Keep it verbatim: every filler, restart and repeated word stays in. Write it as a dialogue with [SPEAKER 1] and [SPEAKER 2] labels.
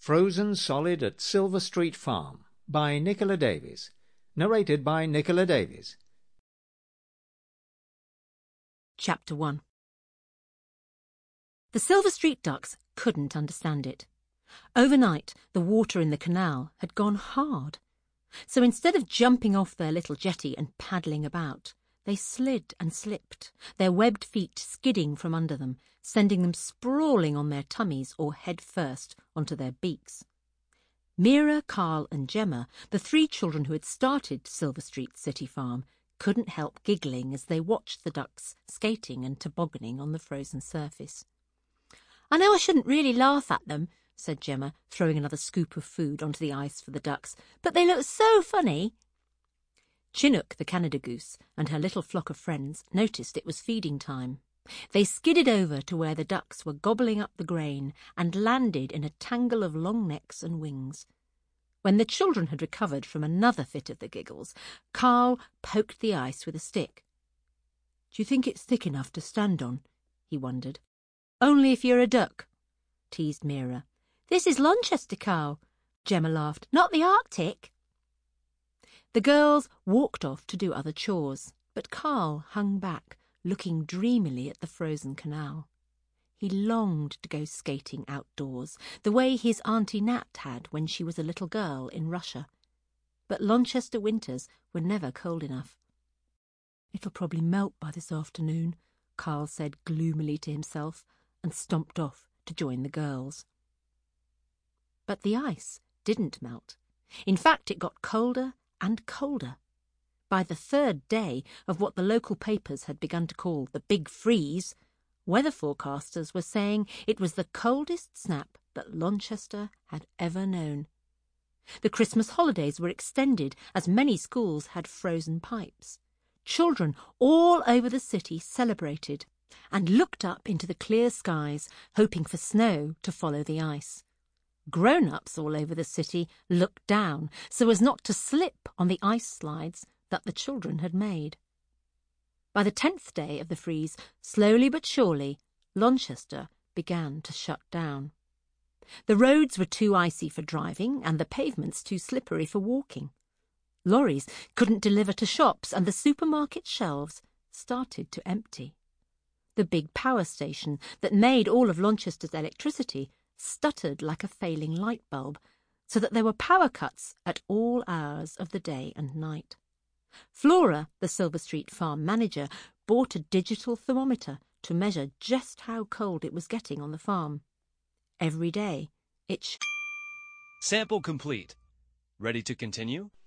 [SPEAKER 1] Frozen Solid at Silver Street Farm by Nicola Davies. Narrated by Nicola Davies.
[SPEAKER 2] Chapter one. The Silver Street ducks couldn't understand it. Overnight, the water in the canal had gone hard. So instead of jumping off their little jetty and paddling about, they slid and slipped, their webbed feet skidding from under them, sending them sprawling on their tummies or head first onto their beaks. Mira, Carl and Gemma, the three children who had started Silver Street City Farm, couldn't help giggling as they watched the ducks skating and tobogganing on the frozen surface. "I know I shouldn't really laugh at them," said Gemma, throwing another scoop of food onto the ice for the ducks, "but they look so funny." Chinook, the Canada goose, and her little flock of friends noticed it was feeding time. They skidded over to where the ducks were gobbling up the grain and landed in a tangle of long necks and wings. When the children had recovered from another fit of the giggles, Carl poked the ice with a stick. "Do you think it's thick enough to stand on?" he wondered. "Only if you're a duck," teased Mira. "This is Lonchester, Carl," Gemma laughed, "not the Arctic." The girls walked off to do other chores, but Carl hung back, looking dreamily at the frozen canal. He longed to go skating outdoors, the way his Auntie Nat had when she was a little girl in Russia. But Lonchester winters were never cold enough. "It'll probably melt by this afternoon," Carl said gloomily to himself, and stomped off to join the girls. But the ice didn't melt. In fact, it got colder and colder. By the third day of what the local papers had begun to call the Big Freeze, weather forecasters were saying it was the coldest snap that Lonchester had ever known. The Christmas holidays were extended as many schools had frozen pipes. Children all over the city celebrated and looked up into the clear skies, hoping for snow to follow the ice. Grown-ups all over the city looked down so as not to slip on the ice slides that the children had made. By the tenth day of the freeze, slowly but surely, Lonchester began to shut down. The roads were too icy for driving and the pavements too slippery for walking. Lorries couldn't deliver to shops and the supermarket shelves started to empty. The big power station that made all of Lonchester's electricity stuttered like a failing light bulb, so that there were power cuts at all hours of the day and night. Flora, the Silver Street Farm manager, bought a digital thermometer to measure just how cold it was getting on the farm. Every day, it sh-
[SPEAKER 3] Sample complete. Ready to continue?